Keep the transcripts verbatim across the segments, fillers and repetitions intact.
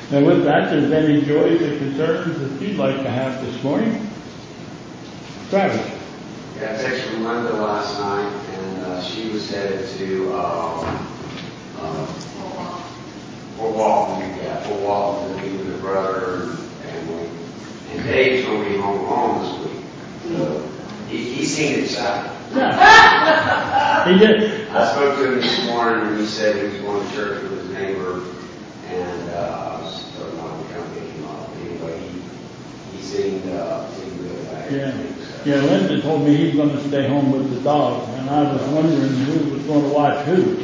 And with that, there's any joys or concerns that you'd like to have this morning? Travis. Yeah, I texted from Linda last night, and uh, she was headed to um, uh, Fort Walton, yeah, Fort Walton to be with her brother and family. And Dave's going to be home home this week. So he, he's seen it south. Yeah. He did. I spoke to him this morning, and he said he was going to church with his neighbor, and uh, I was told him I would come pick him up. Anyway, he, he seemed, uh, seemed good about it. Yeah. Yeah, Linda told me he's going to stay home with the dog, and I was wondering who was going to watch who.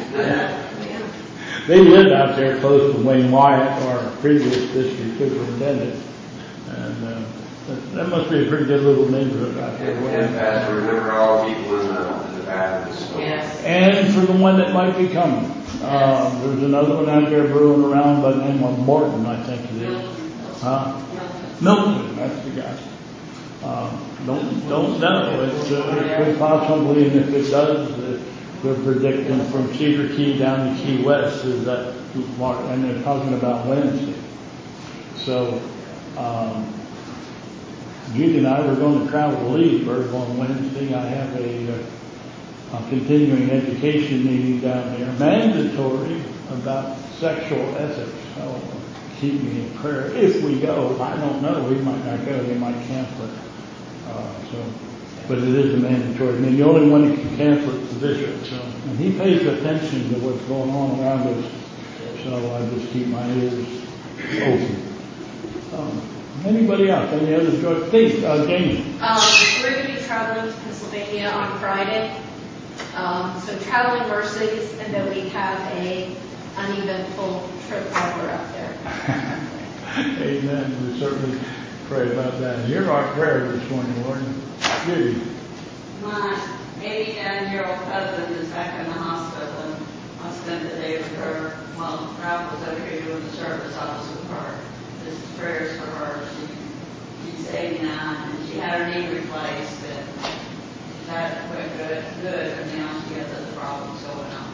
They lived out there close to Wayne Wyatt, our previous district superintendent, and uh, that, that must be a pretty good little neighborhood out there. And Pastor, remember all the people in the, in the Baptist store. Yes. And for the one that might be coming, uh, there's another one out there brewing around by the name of Morton, I think it is. Huh? Milton, that's the guy. Um, don't don't know. It's, uh, it could possibly, and if it does, uh, they're predicting from Cedar Key down to Key West is that mark, and they're talking about Wednesday. So, um, Judy and I were going to travel to Leesburg on Wednesday. I have a, uh, a continuing education meeting down there, mandatory about sexual ethics. So keep me in prayer. If we go, I don't know. We might not go. They might cancel it. Uh, so, but it is a mandatory. I mean, the only one who can cancel it is the bishop. So, and he pays attention to what's going on around us. So I just keep my ears open. Um, anybody else? Any other joy? Please, uh, Jamie. Um, we're going to be traveling to Pennsylvania on Friday. Um, so traveling mercies, and then we have a uneventful trip while we're up there. Amen. We certainly pray about that. Hear our prayer this morning, Lord. Judy. My eighty-nine-year-old cousin is back in the hospital, and I spent the day with her while Ralph was over here doing the service. I was with her. This is prayers for her. She, she's eighty-nine, and she had her knee replaced, and that went good, good, and now she has other problems going on.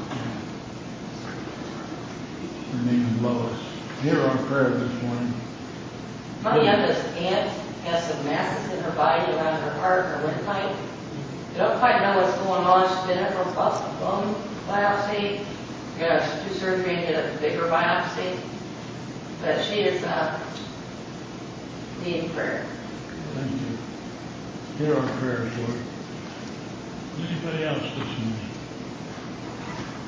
Her name is Lois. Hear our prayer this morning. My youngest aunt has some masses in her body around her heart and her windpipe. They don't quite know what's going on. She's been in for a bone biopsy. Yeah, she's do surgery and get a bigger biopsy. But she is uh, needing prayer. Thank you. Hear our prayers, Lord. Anybody else this morning?